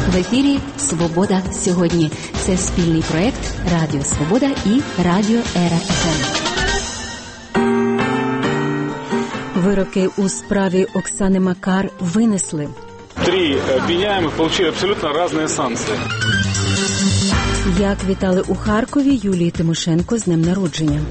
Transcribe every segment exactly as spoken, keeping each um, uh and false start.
В ефірі «Свобода сьогодні». Це спільний проєкт Радіо Свобода і Радіо Ера еф ем. Вироки у справі Оксани Макар винесли. Три обвиняемых получили абсолютно разные санкции. Як вітали у Харкові Юлії Тимошенко з днем народження.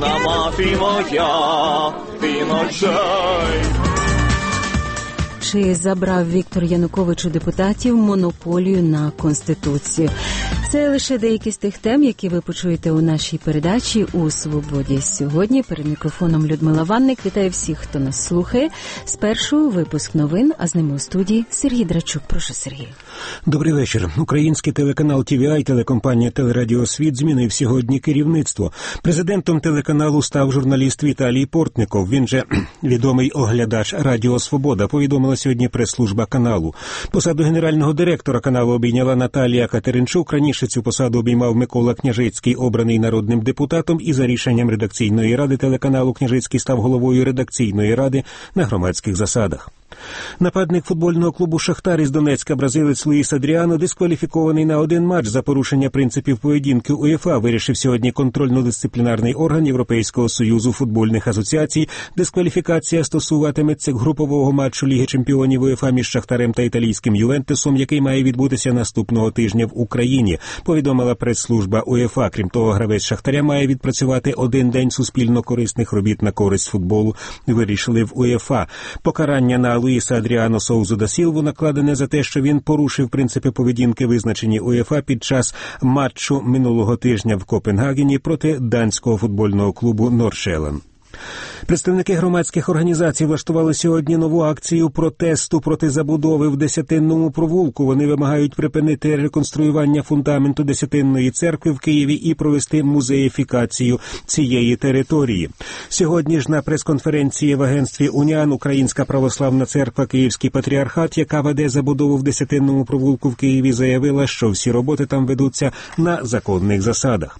Чи забрав Віктор Янукович у депутатів монополію на Конституцію? Це лише деякі з тих тем, які ви почуєте у нашій передачі «У свободі сьогодні». Перед мікрофоном Людмила Ванник. Вітаю всіх, хто нас слухає. Спершу випуск новин, а з ними у студії Сергій Драчук. Прошу, Сергій. Добрий вечір. Український телеканал ті ві ай, телекомпанія «Телерадіосвіт» змінив сьогодні керівництво. Президентом телеканалу став журналіст Віталій Портников. Він же відомий оглядач «Радіо Свобода», повідомила сьогодні прес-служба каналу. Посаду генерального директора каналу обійняла Наталія Катеринчук. Раніше цю посаду обіймав Микола Княжицький, обраний народним депутатом, і за рішенням редакційної ради телеканалу Княжицький став головою редакційної ради на громадських засадах. Нападник футбольного клубу «Шахтар» із Донецька, бразилець Луїс Адріано, дискваліфікований на один матч за порушення принципів поведінки УЄФА, вирішив сьогодні контрольно-дисциплінарний орган Європейського союзу футбольних асоціацій. Дискваліфікація стосуватиметься групового матчу Ліги чемпіонів УЄФА між «Шахтарем» та італійським «Ювентусом», який має відбутися наступного тижня в Україні, повідомила прес-служба УЄФА. Крім того, гравець «Шахтаря» має відпрацювати один день суспільно-корисних робіт на користь футболу, вирішили в УЄФА. Покарання на Луїса Адріано Соузу да Сілву накладене за те, що він порушив принципи поведінки, визначені УЄФА під час матчу минулого тижня в Копенгагені проти данського футбольного клубу «Норшелен». Представники громадських організацій влаштували сьогодні нову акцію протесту проти забудови в Десятинному провулку. Вони вимагають припинити реконструювання фундаменту Десятинної церкви в Києві і провести музеїфікацію цієї території. Сьогодні ж на прес-конференції в агентстві «Уніан» Українська православна церква Київський патріархат, яка веде забудову в Десятинному провулку в Києві, заявила, що всі роботи там ведуться на законних засадах.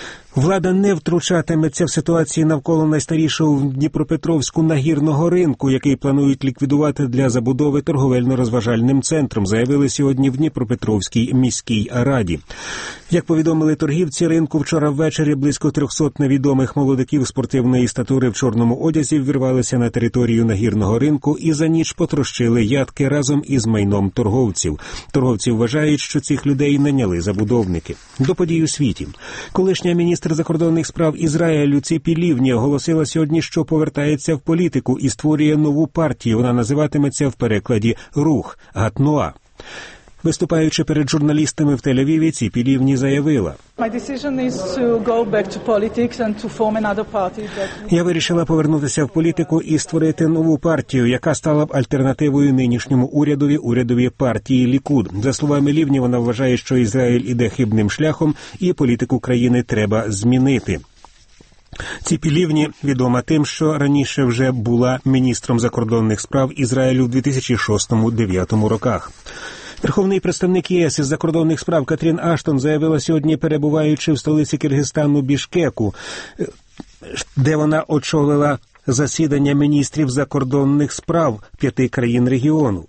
Влада не втручатиметься в ситуації навколо найстарішого в Дніпропетровську нагірного ринку, який планують ліквідувати для забудови торговельно-розважальним центром, заявили сьогодні в Дніпропетровській міській раді. Як повідомили торгівці ринку, вчора ввечері близько трьохсот невідомих молодиків спортивної статури в чорному одязі ввірвалися на територію нагірного ринку і за ніч потрощили ядки разом із майном торговців. Торговці вважають, що цих людей наняли забудовники. До подій у світі. Колишня міністр закордонних справ Ізраїлю Ціпі Лівні оголосила сьогодні, що повертається в політику і створює нову партію. Вона називатиметься в перекладі «Рух» – «Гатнуа». Виступаючи перед журналістами в Тель-Авіві, Ціпі Лівні заявила: «Я вирішила повернутися в політику і створити нову партію, яка стала б альтернативою нинішньому урядові, урядові партії Лікуд». За словами Лівні, вона вважає, що Ізраїль іде хибним шляхом і політику країни треба змінити. Ціпі Лівні відома тим, що раніше вже була міністром закордонних справ Ізраїлю в дві тисячі шостому - дві тисячі дев'ятому роках. Верховний представник ЄС із закордонних справ Катрін Аштон заявила сьогодні, перебуваючи в столиці Киргизстану Бішкеку, де вона очолила засідання міністрів закордонних справ п'яти країн регіону.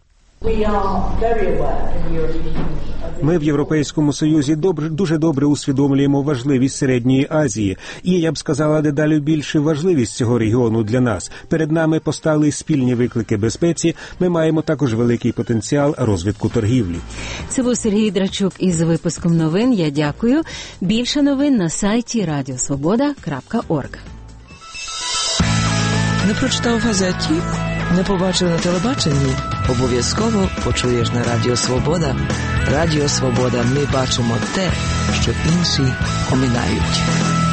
Ми в Європейському Союзі добре, дуже добре усвідомлюємо важливість Середньої Азії. І, я б сказала, дедалі більше важливість цього регіону для нас. Перед нами постали спільні виклики безпеці. Ми маємо також великий потенціал розвитку торгівлі. Це був Сергій Драчук із випуском новин. Я дякую. Більше новин на сайті радіо свобода крапка орг. Не прочитав в газеті? Не побачив на телебаченні? Обов'язково почуєш на Радіо Свобода. Радіо Свобода. Ми бачимо те, що інші оминають.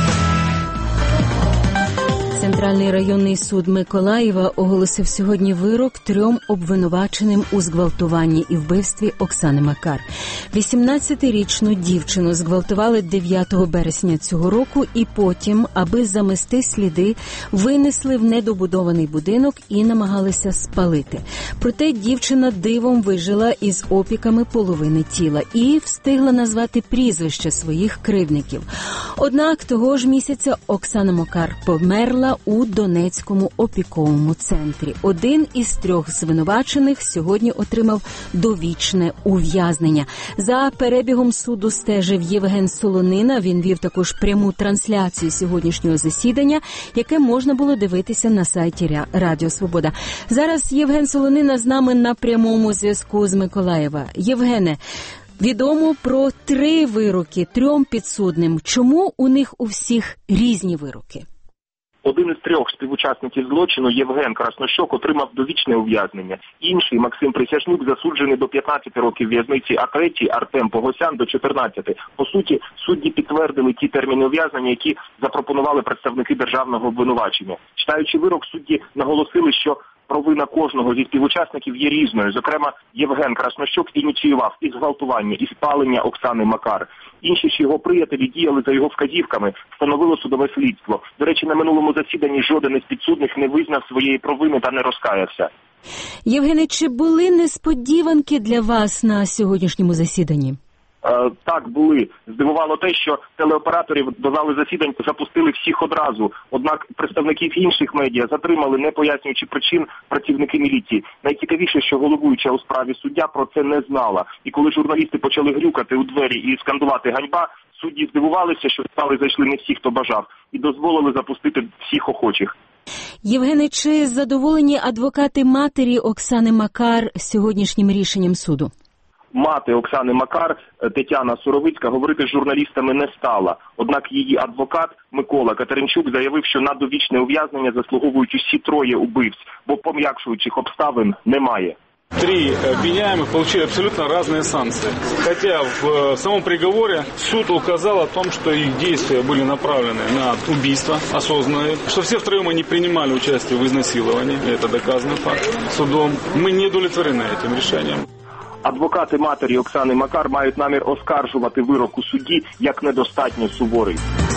Центральний районний суд Миколаєва оголосив сьогодні вирок трьом обвинуваченим у зґвалтуванні і вбивстві Оксани Макар. вісімнадцятирічну дівчину зґвалтували дев'ятого березня цього року і потім, аби замести сліди, винесли в недобудований будинок і намагалися спалити. Проте дівчина дивом вижила із опіками половини тіла і встигла назвати прізвище своїх кривдників. Однак того ж місяця Оксана Макар померла у Донецькому опіковому центрі. Один із трьох звинувачених сьогодні отримав довічне ув'язнення. За перебігом суду стежив Євген Солонина. Він вів також пряму трансляцію сьогоднішнього засідання, яке можна було дивитися на сайті Радіо Свобода. Зараз Євген Солонина з нами на прямому зв'язку з Миколаєва. Євгене, відомо про три вироки трьом підсудним. Чому у них у всіх різні вироки? Один із трьох співучасників злочину, Євген Краснощок, отримав довічне ув'язнення. Інший, Максим Присяжнюк, засуджений до п'ятнадцяти років в'язниці, а третій, Артем Погосян, до чотирнадцяти. По суті, судді підтвердили ті терміни ув'язнення, які запропонували представники державного обвинувачення. Читаючи вирок, судді наголосили, що провина кожного зі співучасників є різною. Зокрема, Євген Краснощок ініціював і зґвалтування, і спалення Оксани Макар. Інші ж його приятелі діяли за його вказівками, встановило судове слідство. До речі, на минулому засіданні жоден із підсудних не визнав своєї провини та не розкаявся. Євгене, чи були несподіванки для вас на сьогоднішньому засіданні? Е, так, були. Здивувало те, що телеоператорів до зали засідань запустили всіх одразу. Однак представників інших медіа затримали, не пояснюючи причин, працівники міліції. Найцікавіше, що головуюча у справі суддя про це не знала. І коли журналісти почали грюкати у двері і скандувати «ганьба», судді здивувалися, що в зали зайшли не всі, хто бажав, і дозволили запустити всіх охочих. Євгене, чи задоволені адвокати матері Оксани Макар сьогоднішнім рішенням суду? Мати Оксани Макар, Тетяна Суровицька, говорити з журналістами не стала. Однак її адвокат Микола Катеринчук заявив, що на довічне ув'язнення заслуговують усі троє убивць, бо пом'якшуючих обставин немає. Три обвиняемых получили абсолютно разные санкции. Хотя в самом приговоре суд указал о том, что их действия были направлены на убийство осознанное, что все втроем они принимали участие в изнасиловании, это доказанный факт судом. Мы не удовлетворены этим решением. Адвокати матері Оксани Макар мають намір оскаржувати вирок у суді як недостатньо суворий.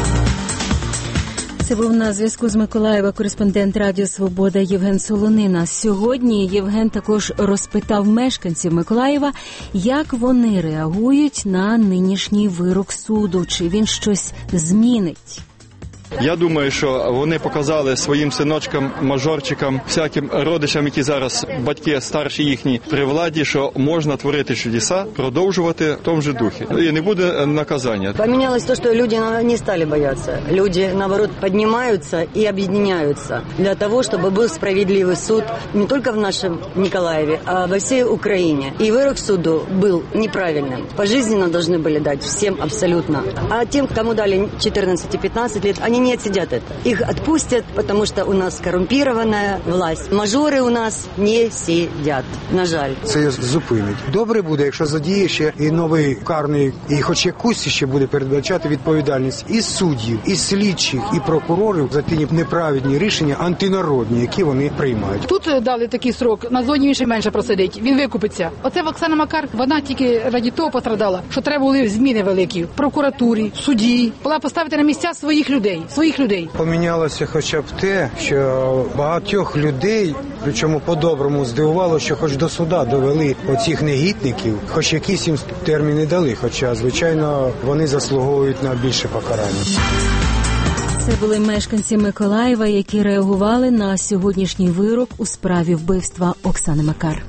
Це був на зв'язку з Миколаєва кореспондент Радіо Свобода Євген Солонина. Сьогодні Євген також розпитав мешканців Миколаєва, як вони реагують на нинішній вирок суду, чи він щось змінить. Я думаю, що вони показали своїм синочкам, мажорчикам, всяким родичам, які зараз батьки старші їхні при владі, що можна творити чудеса, продовжувати в тому ж духі. І не буде наказання. Поменялось то, что люди не стали бояться. Люди, наоборот, поднимаются и объединяются для того, чтобы был справедливый суд не только в нашем Николаеве, а во всей Украине. И вырок суду был неправильным. Пожизненно должны были дать всем абсолютно. А тем, кому дали четырнадцать-пятнадцать лет, они не отсидят это. Их отпустят, потому что у нас коррумпированная власть. Мажори у нас не сидять, на жаль. Це зупинить. Добре буде, якщо задіє ще і новий карний, і хоч якусь ще буде передбачати відповідальність і суддів, і слідчих, і прокурорів за ті неправедні рішення антинародні, які вони приймають. Тут дали такий срок, на зоні він ще менше просидить, він викупиться. Оце Оксана Макар, вона тільки раді того пострадала, що треба були зміни великі в прокуратурі, в суді, була поставити на місця своїх людей. своїх людей. Помінялося хоча б те, що багатьох людей, причому по-доброму здивувало, що хоч до суда довели оцих негідників, хоч якісь їм терміни дали, хоча, звичайно, вони заслуговують на більше покарання. Це були мешканці Миколаєва, які реагували на сьогоднішній вирок у справі вбивства Оксани Макар.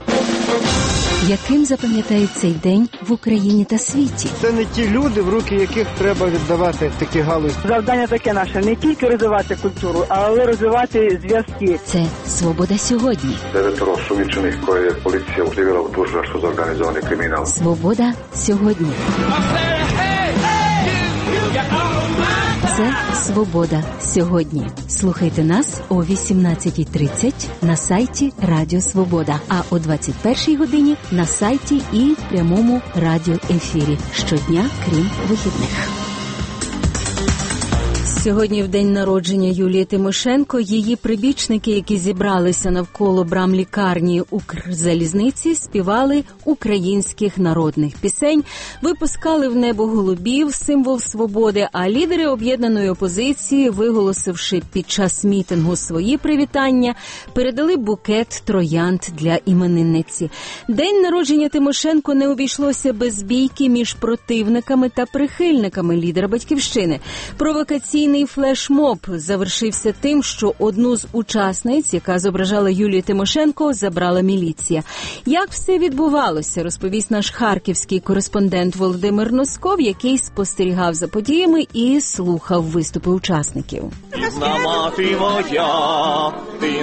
Яким запам'ятають цей день в Україні та світі? Це не ті люди, в руки яких треба віддавати такі галузі. Завдання таке наше, не тільки розвивати культуру, але розвивати зв'язки. Це «Свобода сьогодні». Devetoro osumnjičenih koje je policija okrivila u tužilaštvu za organizovani kriminal. «Свобода сьогодні». Це «Свобода сьогодні». Слухайте нас о вісімнадцятій тридцять на сайті Радіо Свобода, а о двадцять першій годині на сайті і в прямому радіоефірі. Щодня, крім вихідних. Сьогодні в день народження Юлії Тимошенко її прибічники, які зібралися навколо брам лікарні Укрзалізниці, співали українських народних пісень, випускали в небо голубів, символ свободи, а лідери об'єднаної опозиції, виголосивши під час мітингу свої привітання, передали букет троянд для іменинниці. День народження Тимошенко не обійшлося без бійки між противниками та прихильниками лідера Батьківщини. Провокаційний Телевізійний флешмоб завершився тим, що одну з учасниць, яка зображала Юлію Тимошенко, забрала міліція. Як все відбувалося, розповість наш харківський кореспондент Володимир Носков, який спостерігав за подіями і слухав виступи учасників. Мати моя, ти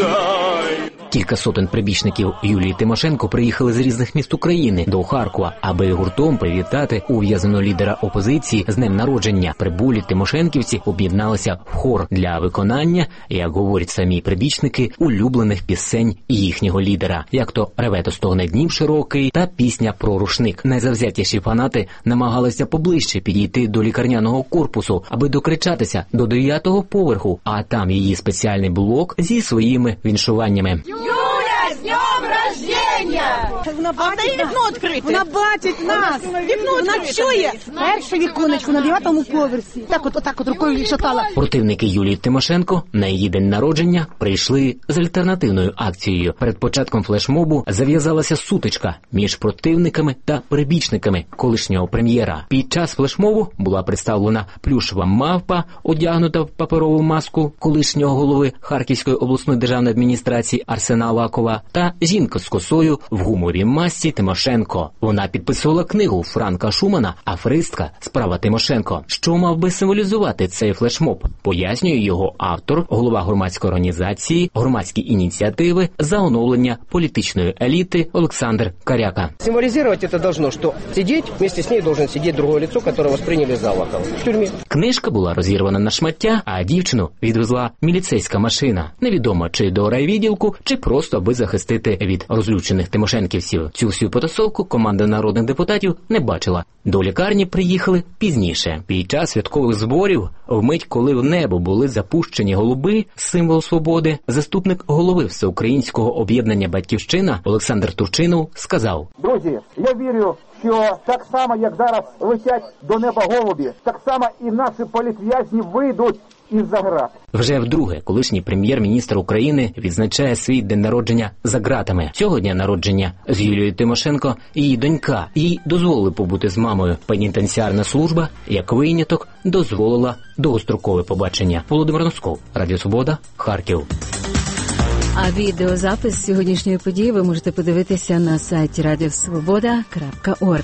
ночай. Кілька сотень прибічників Юлії Тимошенко приїхали з різних міст України до Харкова, аби гуртом привітати ув'язненого лідера опозиції з днем народження. Прибулі тимошенківці об'єдналися в хор для виконання, як говорять самі прибічники, улюблених пісень їхнього лідера, як то «Реве то стогне Днів широкий» та пісня про рушник. Найзавзятіші фанати намагалися поближче підійти до лікарняного корпусу, аби докричатися до дев'ятого поверху, а там її спеціальний блок зі своїми віншуваннями. Юля, с днем рождения! Вона бачить, вікно відкрите. Вона бачить нас. Вікно вона чує. Перше віконечко на дев'ятому поверсі. Так от, отак от рукою шатала. Противники Юлії Тимошенко на її день народження прийшли з альтернативною акцією. Перед початком флешмобу зав'язалася сутичка між противниками та прибічниками колишнього прем'єра. Під час флешмобу була представлена плюшева мавпа, одягнута в паперову маску колишнього голови Харківської обласної державної адміністрації Арсена Авакова, та жінка з косою в гумовій масці Тимошенко. Вона підписувала книгу Франка Шумана «Аферистка. Справа Тимошенко». Що мав би символізувати цей флешмоб? Пояснює його автор, голова громадської організації «Громадські ініціативи за оновлення політичної еліти» Олександр Каряка. Символізувати це должно, що сидіти вместе з нею должен сидіти друге лицо, яке восприйняли за Авакова в тюрмі. Книжка була розірвана на шмаття, а дівчину відвезла міліцейська машина. Невідомо, чи до райвідділку, чи просто аби захистити від розлючених тимошенківців. Цю всю потасовку команда народних депутатів не бачила. До лікарні приїхали пізніше. Під час святкових зборів, вмить, коли в небо були запущені голуби, символ свободи, заступник голови Всеукраїнського об'єднання «Батьківщина» Олександр Турчинов сказав: «Друзі, я вірю, що так само, як зараз летять до неба голубі, так само і наші політв'язні вийдуть із-за град». Вже вдруге колишній прем'єр-міністр України відзначає свій день народження за ґратами. Цього дня народження з Юлією Тимошенко її донька. Їй дозволили побути з мамою. Пенітенціарна служба, як виняток, дозволила довгострокове побачення. Володимир Носков, Радіо Свобода, Харків. А відеозапис сьогоднішньої події ви можете подивитися на сайті радіосвобода крапка орг.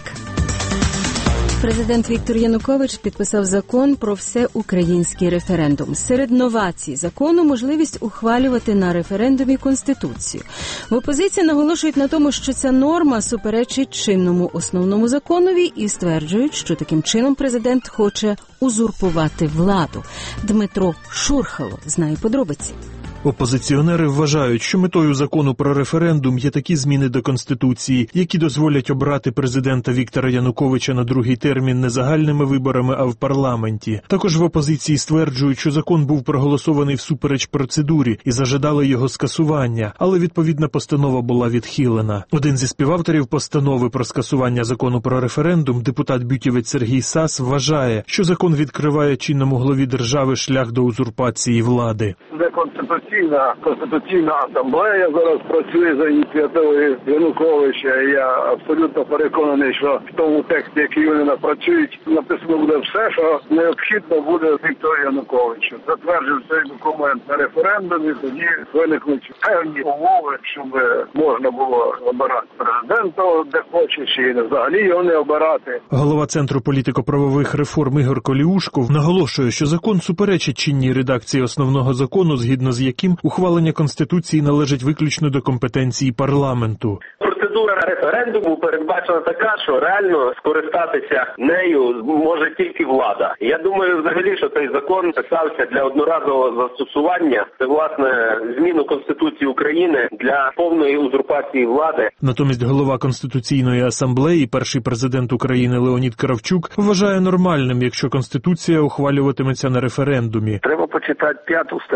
Президент Віктор Янукович підписав закон про всеукраїнський референдум. Серед новацій закону – можливість ухвалювати на референдумі Конституцію. В опозиції наголошують на тому, що ця норма суперечить чинному основному законові і стверджують, що таким чином президент хоче узурпувати владу. Дмитро Шурхало знає подробиці. Опозиціонери вважають, що метою закону про референдум є такі зміни до Конституції, які дозволять обрати президента Віктора Януковича на другий термін не загальними виборами, а в парламенті. Також в опозиції стверджують, що закон був проголосований всупереч процедурі і зажадали його скасування, але відповідна постанова була відхилена. Один зі співавторів постанови про скасування закону про референдум, депутат-бютівець Сергій Сас, вважає, що закон відкриває чинному главі держави шлях до узурпації влади. Конституційна, Конституційна асамблея зараз працює за ініціативою Януковича. Я абсолютно переконаний, що в тому тексті, який вони напрацюють, написано буде все, що необхідно буде Віктору Януковичу. Затверджив цей документ на референдумі, тоді виникнуть певні умови, щоб можна було обирати президента, де хоче, чи взагалі його не обирати. Голова Центру політико-правових реформ Ігор Коліушков наголошує, що закон суперечить чинній редакції основного закону, згідно з яким ухвалення Конституції належить виключно до компетенції парламенту. Процедура референдуму передбачена така, що реально скористатися нею може тільки влада. Я думаю, взагалі, що цей закон писався для одноразового застосування. Це, власне, зміну Конституції України для повної узурпації влади. Натомість голова Конституційної асамблеї, перший президент України Леонід Кравчук, вважає нормальним, якщо Конституція ухвалюватиметься на референдумі. Треба почитати п'яту статтю Конституції.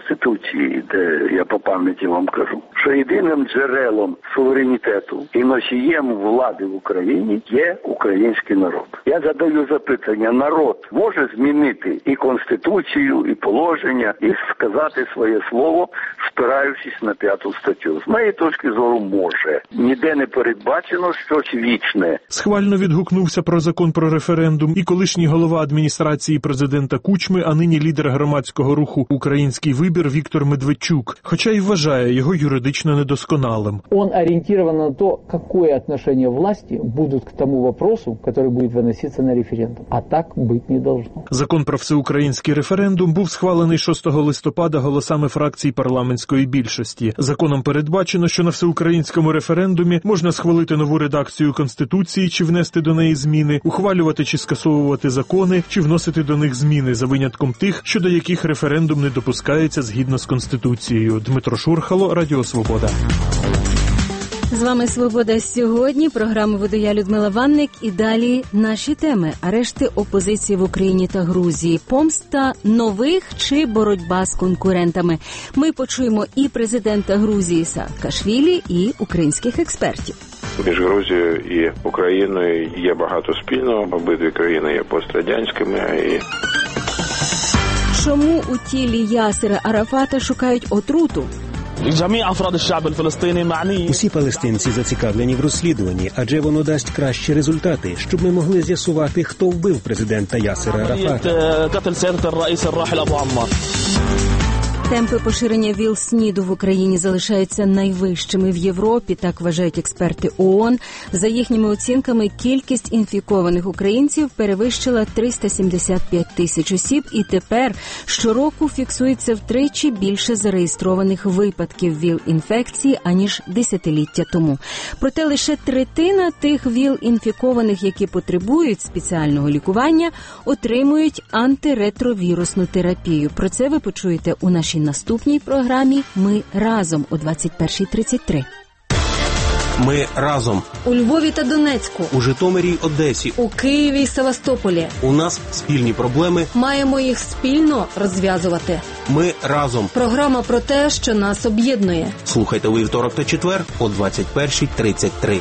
Конституції, де я по пам'яті вам кажу, що єдиним джерелом суверенітету і носієм влади в Україні є український народ. Я задаю запитання, народ може змінити і Конституцію, і положення, і сказати своє слово, спираючись на п'яту статтю? З моєї точки зору, може. Ніде не передбачено щось вічне. Схвально відгукнувся про закон про референдум і колишній голова адміністрації президента Кучми, а нині лідер громадського руху «Український вибір» Віктор Медведчук, хоча й вважає його юридично недосконалим. Он ориентирован на то, какое отношение власти будут к тому вопросу, который будет выноситься на референдум. А так быть не должно. Закон про всеукраїнський референдум був схвалений шостого листопада голосами фракцій парламентської більшості. Законом передбачено, що на всеукраїнському референдумі можна схвалити нову редакцію Конституції чи внести до неї зміни, ухвалювати чи скасовувати закони, чи вносити до них зміни, за винятком тих, щодо яких референдум не допускається згідно з Конституцією. Дмитро Шурхало, Радіо Свобода. З вами «Свобода» сьогодні, програму веду я, Людмила Ванник, і далі наші теми. Арешти опозиції в Україні та Грузії, помста нових чи боротьба з конкурентами. Ми почуємо і президента Грузії Саакашвілі, і українських експертів. Між Грузією і Україною є багато спільного, обидві країни є пострадянськими. І... Чому у тілі Ясера Арафата шукають отруту? Усі палестинці зацікавлені в розслідуванні, адже воно дасть кращі результати, щоб ми могли з'ясувати, хто вбив президента Ясера Арафата. Темпи поширення ВІЛ-СНІДу в Україні залишаються найвищими в Європі, так вважають експерти ООН. За їхніми оцінками, кількість інфікованих українців перевищила триста сімдесят п'ять тисяч осіб, і тепер щороку фіксується втричі більше зареєстрованих випадків ВІЛ-інфекції, аніж десятиліття тому. Проте лише третина тих ВІЛ-інфікованих, які потребують спеціального лікування, отримують антиретровірусну терапію. Про це ви почуєте у нашій наступній програмі «Ми разом» о двадцять перша тридцять три. Ми разом. У Львові та Донецьку. У Житомирі й Одесі. У Києві й Севастополі. У нас спільні проблеми. Маємо їх спільно розв'язувати. Ми разом. Програма про те, що нас об'єднує. Слухайте у вівторок та четвер о двадцять перша тридцять три.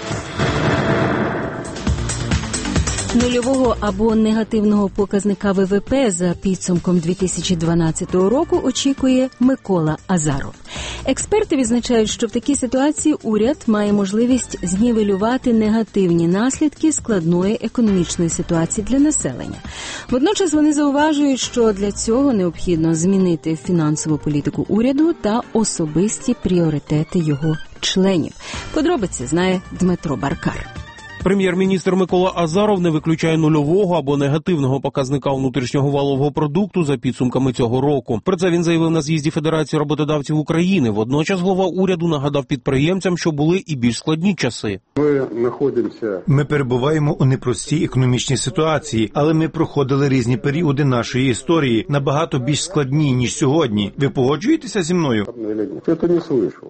Нульового або негативного показника ВВП за підсумком дві тисячі дванадцятого року очікує Микола Азаров. Експерти відзначають, що в такій ситуації уряд має можливість знівелювати негативні наслідки складної економічної ситуації для населення. Водночас вони зауважують, що для цього необхідно змінити фінансову політику уряду та особисті пріоритети його членів. Подробиці знає Дмитро Баркар. Прем'єр-міністр Микола Азаров не виключає нульового або негативного показника внутрішнього валового продукту за підсумками цього року. Про це він заявив на з'їзді Федерації роботодавців України. Водночас глава уряду нагадав підприємцям, що були і більш складні часи. Ми знаходимося... Ми перебуваємо у непростій економічній ситуації, але ми проходили різні періоди нашої історії, набагато більш складні, ніж сьогодні. Ви погоджуєтеся зі мною? Я це не слышав.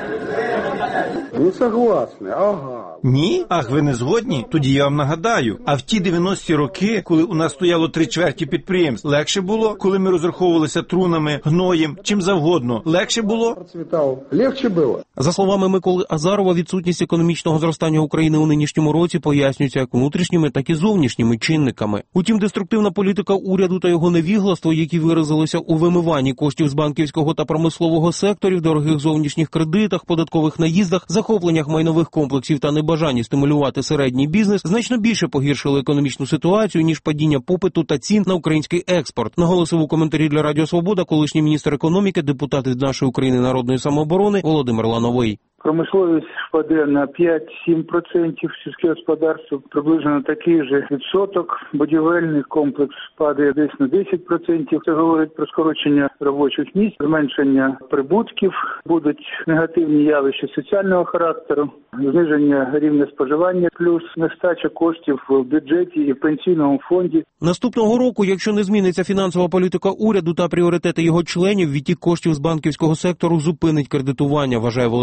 Не согласні, ага. Ні? Ах, ви не згодні? Тоді я вам нагадаю. А в ті дев'яності роки, коли у нас стояло три чверті підприємств, легше було, коли ми розраховувалися трунами, гноєм, чим завгодно. Легше було? Процвітав. Легше було. За словами Миколи Азарова, відсутність економічного зростання України у нинішньому році пояснюється як внутрішніми, так і зовнішніми чинниками. Утім, деструктивна політика уряду та його невігластво, які виразилися у вимиванні коштів з банківського та промислового секторів, дорогих зовнішніх кредитах, податкових наїздах, захопленнях майнових комплексів та небажанні стимулювати середній бізнес, значно більше погіршили економічну ситуацію, ніж падіння попиту та цін на український експорт, наголосив у коментарі для Радіо Свобода колишній міністр економіки, депутат від «Нашої України» народної самооборони Володимир Лановий. Промисловість впаде на п'ять-сім відсотків, сільське господарство приблизно такий же відсоток, будівельний комплекс падає десь на десять відсотків. Це говорить про скорочення робочих місць, зменшення прибутків, будуть негативні явища соціального характеру, зниження рівня споживання, плюс нестача коштів в бюджеті і в пенсійному фонді. Наступного року, якщо не зміниться фінансова політика уряду та пріоритети його членів, відтік коштів з банківського сектору зупинить кредитування, вважає Володимир Лановий.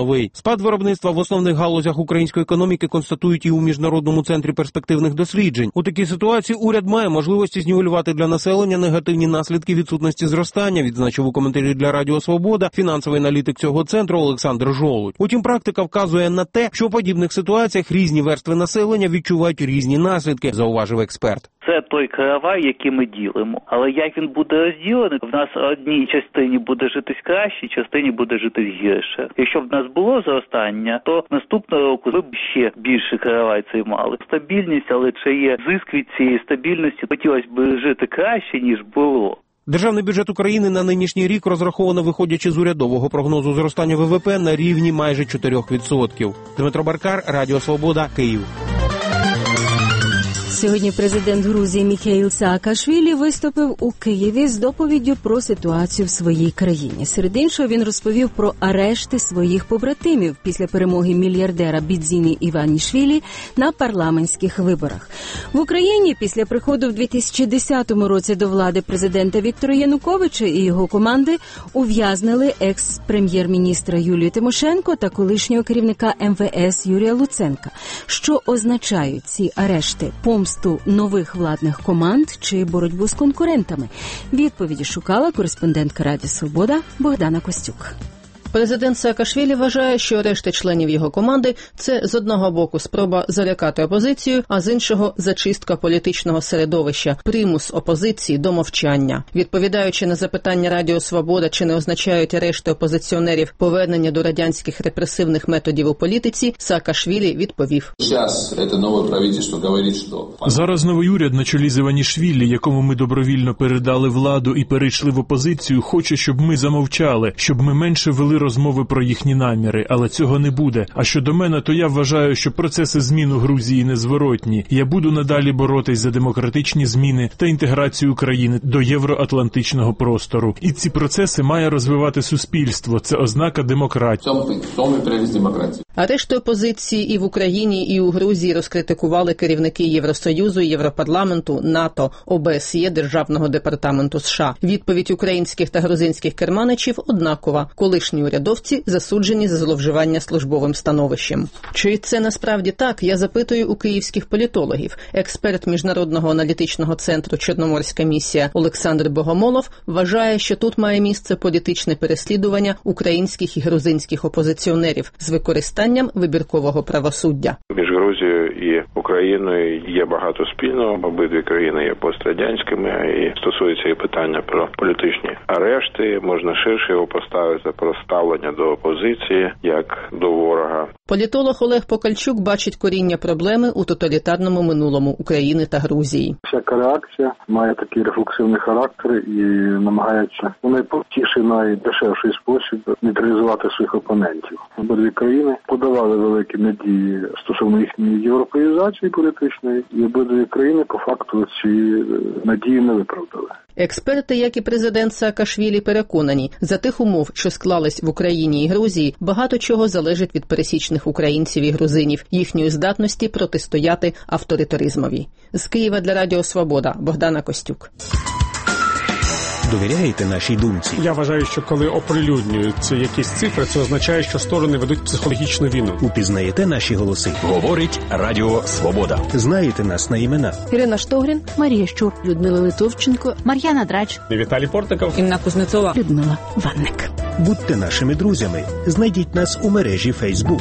новий. Спад виробництва в основних галузях української економіки констатують і у Міжнародному центрі перспективних досліджень. У такій ситуації уряд має можливості знівелювати для населення негативні наслідки відсутності зростання, відзначив у коментарі для Радіо Свобода фінансовий аналітик цього центру Олександр Жолудь. Утім, практика вказує на те, що у подібних ситуаціях різні верстви населення відчувають різні наслідки, зауважив експерт. Це той каравай, який ми ділимо. Але як він буде розділений, в нас в одній частині буде житись краще, частині буде житись гірше. Якщо б в нас було зростання, то наступного року ми б ще більше каравай цей мали. Стабільність, але чи є зиск від цієї стабільності, хотілося б жити краще, ніж було. Державний бюджет України на нинішній рік розраховано, виходячи з урядового прогнозу зростання ВВП, на рівні майже чотири відсотки. Дмитро Баркар, Радіо Свобода, Київ. Сьогодні президент Грузії Міхеїл Саакашвілі виступив у Києві з доповіддю про ситуацію в своїй країні. Серед іншого він розповів про арешти своїх побратимів після перемоги мільярдера Бідзіни Іванішвілі на парламентських виборах. В Україні після приходу в дві тисячі десятому році до влади президента Віктора Януковича і його команди ув'язнили екс-прем'єр-міністра Юлію Тимошенко та колишнього керівника ем ве ес Юрія Луценка. Що означають ці арешти? Помсту нових владних команд чи боротьбу з конкурентами? Відповіді шукала кореспондентка Радіо Свобода Богдана Костюк. Президент Саакашвілі вважає, що решти членів його команди – це з одного боку спроба залякати опозицію, а з іншого – зачистка політичного середовища, примус опозиції до мовчання. Відповідаючи на запитання Радіо Свобода, чи не означають арешти опозиціонерів повернення до радянських репресивних методів у політиці, Саакашвілі відповів. Зараз новий уряд на чолі з Іванішвілі, якому ми добровільно передали владу і перейшли в опозицію, хоче, щоб ми замовчали, щоб ми менше вели розмови про їхні наміри, але цього не буде. А щодо мене, то я вважаю, що процеси змін у Грузії незворотні. Я буду надалі боротись за демократичні зміни та інтеграцію України до євроатлантичного простору. І ці процеси має розвивати суспільство. Це ознака демократії. Арешти опозиції і в Україні, і у Грузії розкритикували керівники Євросоюзу, Європарламенту, НАТО, о бе ес є, Державного департаменту США. Відповідь українських та грузинських керманичів однакова. Колишні урядовці засуджені за зловживання службовим становищем. Чи це насправді так, я запитую у київських політологів. Експерт Міжнародного аналітичного центру «Чорноморська місія» Олександр Богомолов вважає, що тут має місце політичне переслідування українських і грузинських опозиціонерів з використанням вибіркового правосуддя. Між Грузією і Україною є багато спільного. Обидві країни є пострадянськими, і стосується і питання про політичні арешти. Можна ширше його поставити про ставлення до опозиції як до ворога. Політолог Олег Покальчук бачить коріння проблеми у тоталітарному минулому України та Грузії. Всяка реакція має такий рефлексивний характер і намагається у найпростіший, найдешевший спосіб нейтралізувати своїх опонентів. Обидві країни подавали великі надії стосовно їхньої європеїзації політичної, і обидві країни по факту ці надії не виправдали. Експерти, як і президент Саакашвілі, переконані, за тих умов, що склались в Україні і Грузії, багато чого залежить від пересічних українців і грузинів, їхньої здатності протистояти авторитаризмові. З Києва для Радіо Свобода, Богдана Костюк. Довіряєте нашій думці? Я вважаю, що коли оприлюднюються якісь цифри, це означає, що сторони ведуть психологічну війну. Упізнаєте наші голоси? Говорить Радіо Свобода. Знаєте нас на імена? Ірина Штогрін, Марія Щур, Людмила Литовченко, Мар'яна Драч, Віталій Портников, Інна Кузнецова, Людмила Ванник. Будьте нашими друзями. Знайдіть нас у мережі Фейсбук.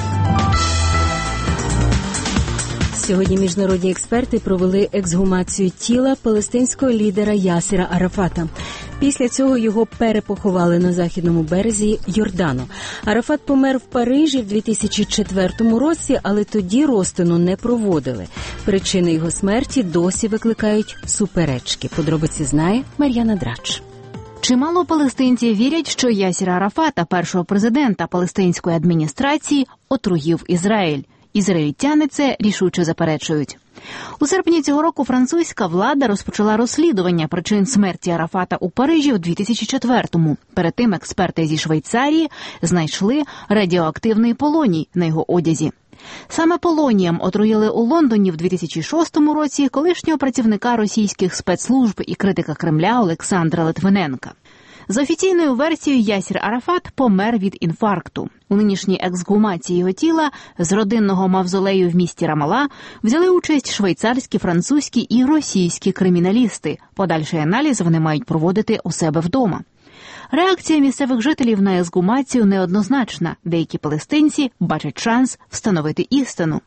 Сьогодні міжнародні експерти провели ексгумацію тіла палестинського лідера Ясера Арафата. Після цього його перепоховали на західному березі Йордану. Арафат помер в Парижі в дві тисячі четвертому році, але тоді розтину не проводили. Причини його смерті досі викликають суперечки. Подробиці знає Мар'яна Драч. Чимало палестинців вірять, що Ясера Арафата, першого президента палестинської адміністрації, отруїв Ізраїль. Ізраїльтяни це рішуче заперечують. У серпні цього року французька влада розпочала розслідування причин смерті Арафата у Парижі у дві тисячі четвертому. Перед тим експерти зі Швейцарії знайшли радіоактивний полоній на його одязі. Саме полонієм отруїли у Лондоні в дві тисячі шостому році колишнього працівника російських спецслужб і критика Кремля Олександра Литвиненка. За офіційною версією, Ясір Арафат помер від інфаркту. У нинішній ексгумації його тіла з родинного мавзолею в місті Рамала взяли участь швейцарські, французькі і російські криміналісти. Подальший аналіз вони мають проводити у себе вдома. Реакція місцевих жителів на ексгумацію неоднозначна. Деякі палестинці бачать шанс встановити істину.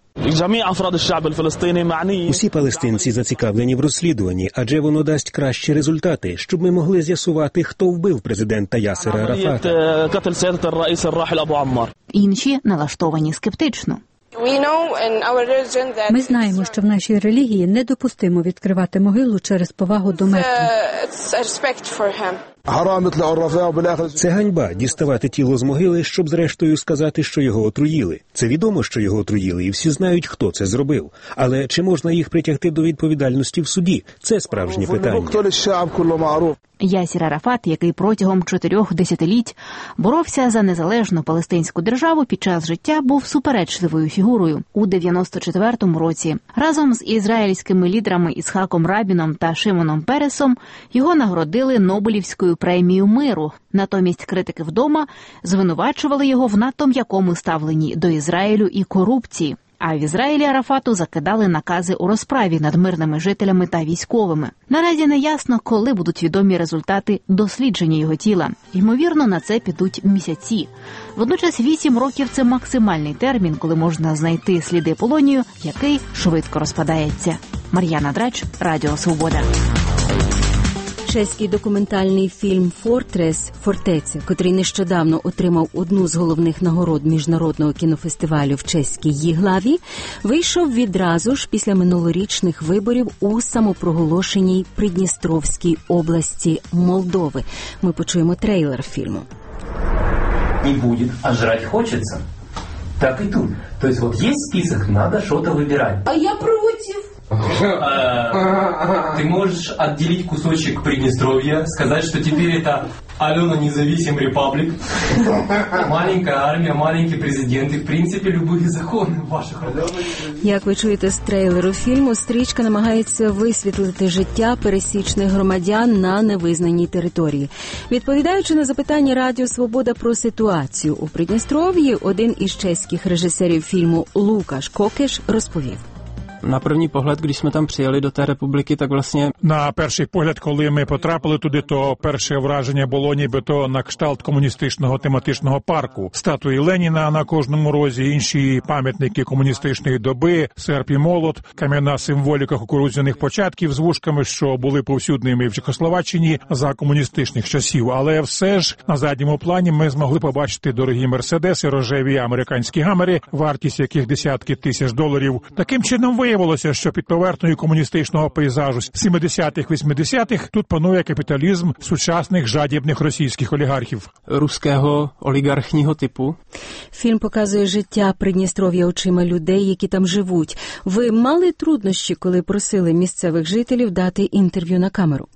Усі палестинці зацікавлені в розслідуванні, адже воно дасть кращі результати, щоб ми могли з'ясувати, хто вбив президента Ясера Арафата. Інші налаштовані скептично. Ми знаємо, що в нашій релігії недопустимо відкривати могилу через повагу до мертвих. Це ганьба – діставати тіло з могили, щоб зрештою сказати, що його отруїли. Це відомо, що його отруїли, і всі знають, хто це зробив. Але чи можна їх притягти до відповідальності в суді? Це справжнє питання. Ясір Арафат, який протягом чотирьох десятиліть боровся за незалежну палестинську державу, під час життя був суперечливою фігурою. У дев'яносто четвертому році разом з ізраїльськими лідерами Іцхаком Рабіном та Шимоном Пересом його нагородили Нобелівською премією миру. Натомість критики вдома звинувачували його в надто м'якому ставленні до Ізраїлю і корупції. А в Ізраїлі Арафату закидали накази у розправі над мирними жителями та військовими. Наразі не ясно, коли будуть відомі результати дослідження його тіла. Ймовірно, на це підуть місяці. Водночас вісім років – це максимальний термін, коли можна знайти сліди полонію, який швидко розпадається. Мар'яна Драч, Радіо Свобода. Чеський документальний фільм «Фортрес» «Фортеця», котрий нещодавно отримав одну з головних нагород міжнародного кінофестивалю в чеській Їглаві, вийшов відразу ж після минулорічних виборів у самопроголошеній Придністровській області Молдови. Ми почуємо трейлер фільму. Не будет, а жрать хочется. Так и тут. То есть вот есть список, надо что-то выбирать. А я против. Ты можешь отделить кусочек Приднестровья, сказать, что теперь это Алена Независим Репаблик, маленькая армия, маленький президент и, в принципе, любые законы ваших родов. Як ви чуєте з трейлеру фільму, стрічка намагається висвітлити життя пересічних громадян на невизнаній території. Відповідаючи на запитання Радіо Свобода про ситуацію у Придністров'ї, один із чеських режисерів фільму Лукаш Кокеш розповів. На перший погляд, коли ми там приїхали до тієї республіки, так власне... На перший погляд, коли ми потрапили туди, то перше враження було нібито на кшталт комуністичного тематичного парку. Статуї Леніна на кожному розі, інші пам'ятники комуністичної доби, серп і молот, кам'яна символіка кукурудзяних початків з вушками, що були повсюдними в Чехословаччині за комуністичних часів. Але все ж на задньому плані ми змогли побачити дорогі мерседеси, рожеві американські гамери, вартість яких десятки тисяч доларів. Таким чином виявилося, Виявилося, що під поверхнею комуністичного пейзажу сімдесятих-вісімдесятих тут панує капіталізм сучасних жадібних російських олігархів. Руського олігархнього типу. Фільм показує життя Придністров'я очима людей, які там живуть. Ви мали труднощі, коли просили місцевих жителів дати інтерв'ю на камеру?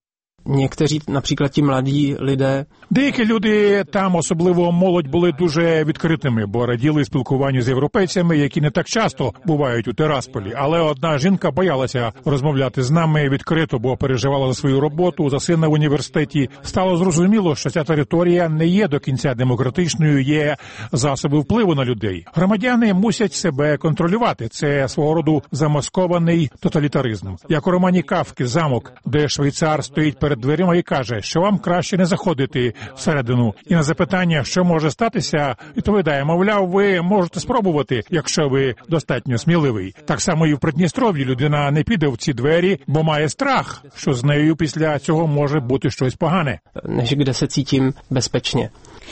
Někteří, наприклад, ті младі люди. Деякі люди там, особливо молодь, були дуже відкритими, бо раділи спілкуванню з європейцями, які не так часто бувають у Тирасполі. Але одна жінка боялася розмовляти з нами відкрито, бо переживала за свою роботу, за сина в університеті. Стало зрозуміло, що ця територія не є до кінця демократичною, є засоби впливу на людей. Громадяни мусять себе контролювати. Це свого роду замаскований тоталітаризм. Як у романі Кафки «Замок», де швейцар стоїть перед дверима і каже, що вам краще не заходити всередину. І на запитання, що може статися, відповідає, мовляв, ви можете спробувати, якщо ви достатньо сміливий. Так само і в Придністров'ї людина не піде в ці двері, бо має страх, що з нею після цього може бути щось погане. Неж де се цітім безпечно.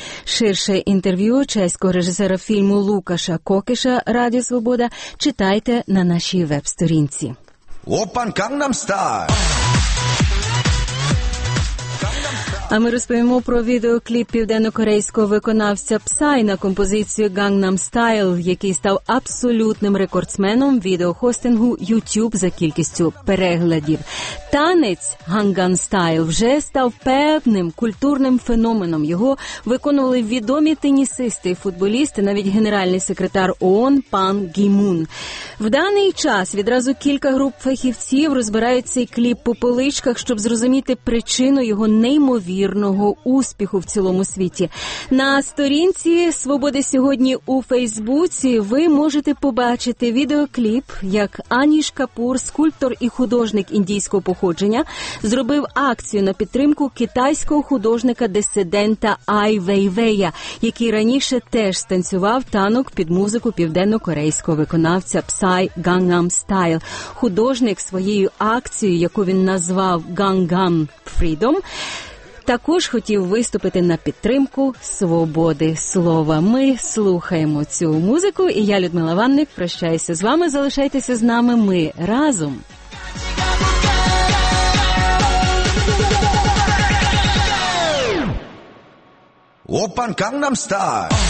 Ширше інтерв'ю чеського режисера фільму Лукаша Кокеша «Радіо Свобода» читайте на нашій веб-сторінці. Опан Gangnam Style. А ми розповімо про відеокліп південно-корейського виконавця Psy на композицію Gangnam Style, який став абсолютним рекордсменом відеохостингу YouTube за кількістю переглядів. Танець Gangnam Style вже став певним культурним феноменом. Його виконували відомі тенісисти і футболісти, навіть генеральний секретар ООН пан Гі Мун. В даний час відразу кілька груп фахівців розбирають цей кліп по поличках, щоб зрозуміти причину його неймовірного неймовірного успіху в цілому світі. На сторінці «Свободи сьогодні» у Фейсбуці ви можете побачити відеокліп, як Аніш Капур, скульптор і художник індійського походження, зробив акцію на підтримку китайського художника-дисидента Ай Вейвея, який раніше теж станцював танок під музику південно-корейського виконавця Psy Gangnam Style. Художник своєю акцією, яку він назвав Gangnam Freedom, також хотів виступити на підтримку свободи слова. Ми слухаємо цю музику, і я, Людмила Ванник, прощаюся з вами. Залишайтеся з нами, ми разом. Oppan Gangnam Style.